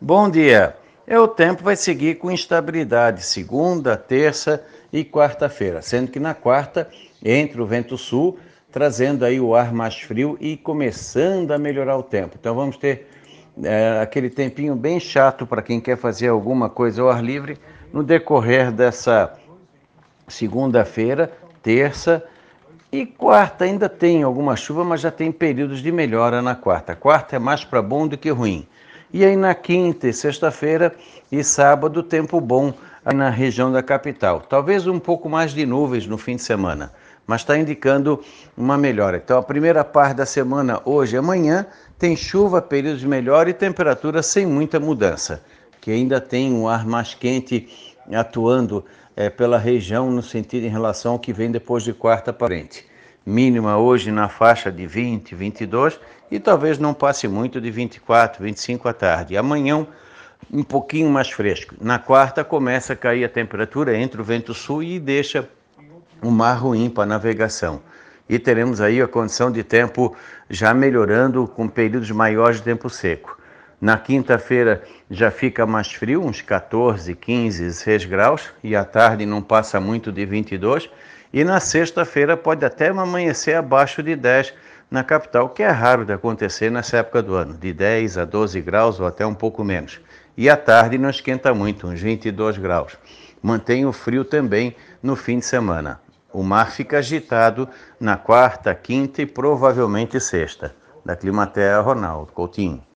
Bom dia. O tempo vai seguir com instabilidade segunda, terça e quarta-feira, sendo que na quarta entra o vento sul, trazendo aí o ar mais frio e começando a melhorar o tempo. Então vamos ter aquele tempinho bem chato para quem quer fazer alguma coisa ao ar livre no decorrer dessa segunda-feira, terça e quarta. Ainda tem alguma chuva, mas já tem períodos de melhora na quarta. Quarta é mais para bom do que ruim. E aí na quinta e sexta-feira e sábado, tempo bom aí na região da capital. Talvez um pouco mais de nuvens no fim de semana, mas está indicando uma melhora. Então a primeira parte da semana, hoje e amanhã, tem chuva, períodos de melhora e temperatura sem muita mudança, que ainda tem um ar mais quente atuando pela região no sentido em relação ao que vem depois de quarta para frente. Mínima hoje na faixa de 20, 22 e talvez não passe muito de 24, 25 à tarde. Amanhã um pouquinho mais fresco. Na quarta começa a cair a temperatura, entra o vento sul e deixa o mar ruim para a navegação. E teremos aí a condição de tempo já melhorando com períodos maiores de tempo seco. Na quinta-feira já fica mais frio, uns 14, 15, 16 graus, e à tarde não passa muito de 22. E na sexta-feira pode até amanhecer abaixo de 10 na capital, que é raro de acontecer nessa época do ano, de 10 a 12 graus ou até um pouco menos. E à tarde não esquenta muito, uns 22 graus. Mantém o frio também no fim de semana. O mar fica agitado na quarta, quinta e provavelmente sexta. Da Climaterra, Ronaldo Coutinho.